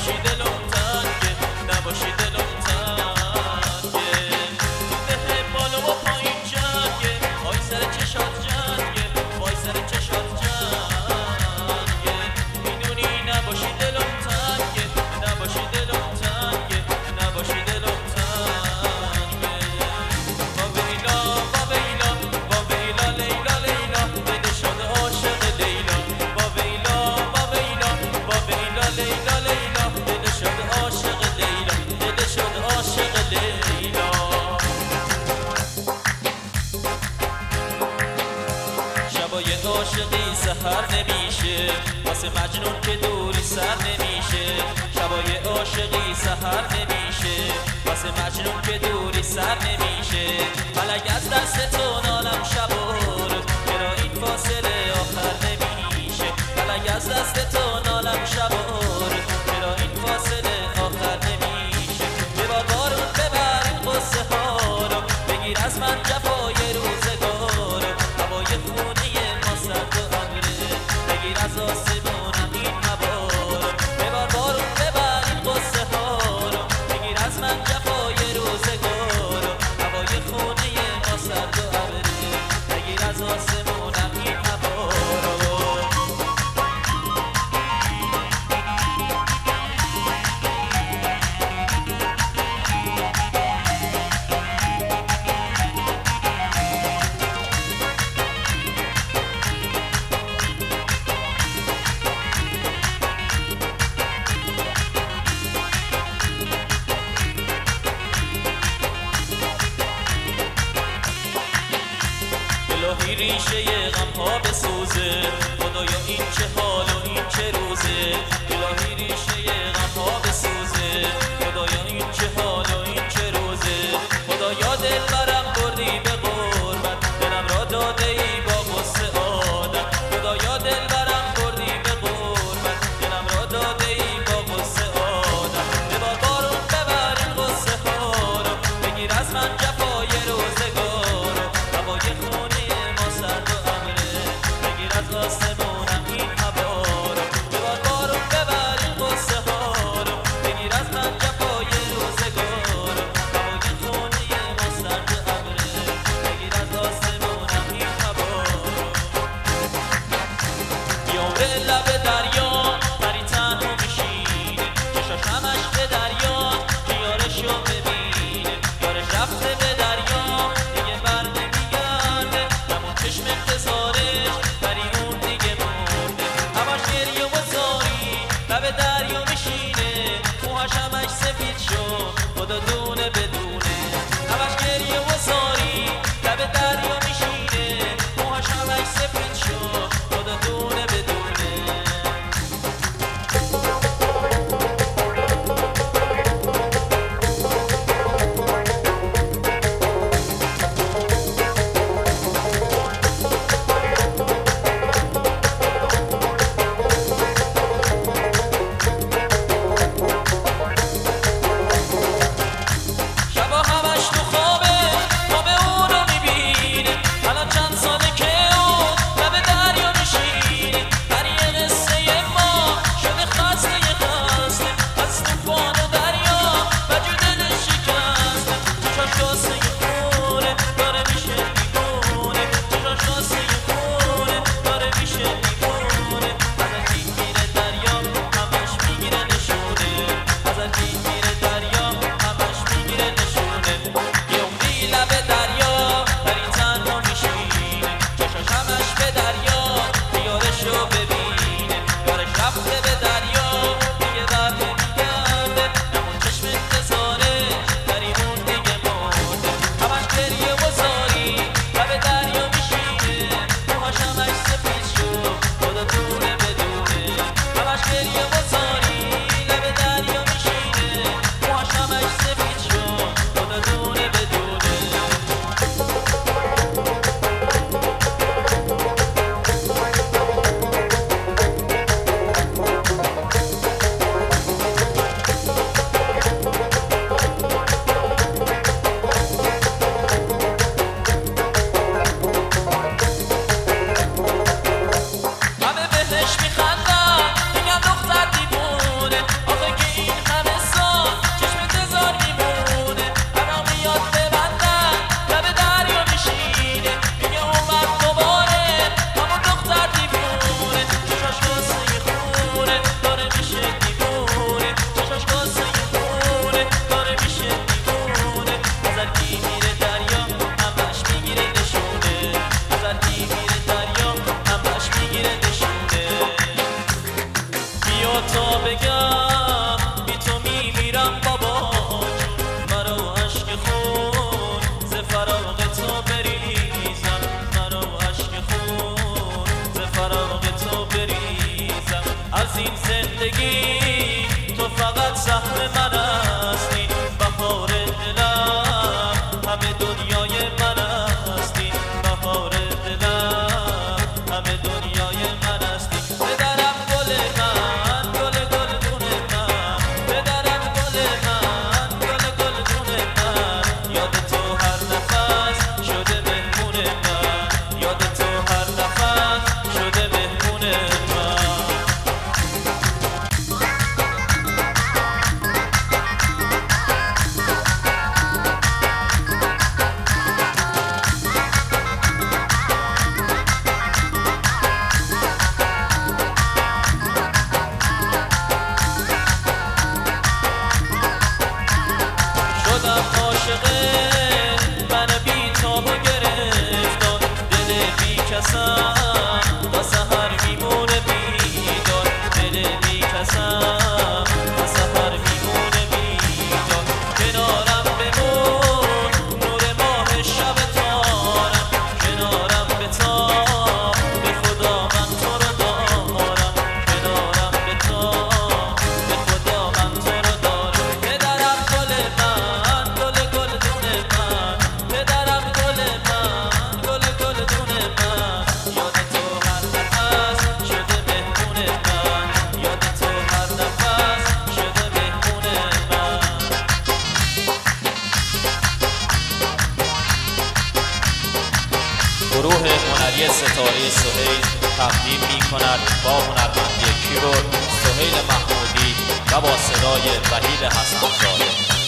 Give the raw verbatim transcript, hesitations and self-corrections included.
نباشی دلم تنگه نباشی دلم تنگه تو ده بالا و پایین جنگه آی سر چشات جنگه وای سر چشات جنگه میدونی نباشی دلم تنگه نباشی دلم تنگه نباشی دلم تنگه با ویلا با ویلا با ویلا لیلا لیلا دل شد عاشق لیلا با ویلا با ویلا با ویلا لیلا لیلا دل شد عاشق لیلا دل شد عاشق لیلا شبای عاشقی سحر نمیشه واسه مجنون که دوری سر نمیشه شبای عاشقی سحر نمیشه واسه مجنون که دوری سر نمیشه فلک از دست تو نالم شبور چرا این فاصله آخر نمیشه فلک از دست تو نالم شبور چرا این فاصله آخر نمیشه یه بار بارون ببر این قصه ها رو بگیر از من جفای روزگار هوای خونی ما سرد و ابره بگیر از آسمونم این هوا رو یه بار بارون ببر این قصه ها رو بگیر از من جفای روزگار هوای خونی ما سرد و ابره بگیر از آسمونم این هوا رو الهی ریشه غم ها بسوزه خدایا این چه حال و این چه روزه الهی ریشه غم ها بسوزه خدایا این چه حال و این چه روزه خدایا دل برم بردی به غربت دلم را داده ای با غصه عادت خدایا دل برم بردی به غربت دلم را داده ای با غصه عادت به بار بارون ببر این غصه ها رو بگیر از من جفای روزگار هوای خونی ما سرد و ابره بگیر از آسمونم این هوا رو به بار بارون ببر این غصه فقط سهم من هستی بهار دلم همه دنیای من هستی بهار دلم همه دنیای من هستی پدرم گل من گل گلدون من پدرم گل من گل گلدون من یاد تو هر نفس شده مهمون من یاد تو هر نفس شده مهمون من شدم عاشق من بی تاب و گرفتار دل بی کسم تا سحر میمونه بیدار دل بی کسم تا سحر میمونه بیدار کنارم بمون نور ماه شب تارم کنارم بتاب به خدا من تو رو دارم کنارم بتاب به خدا من تو رو دارم پدرم گل من گل گلدون من پدرم گل من گل گلدون من یاد تو هر نفس شده مهمون من یاد تو هر نفس شده مهمون من گروه هنری ستاره سهیل تقدیم می کند با هنرمندی کیبورد سهیل محمودی و با صدای وحید حسن‌زاده.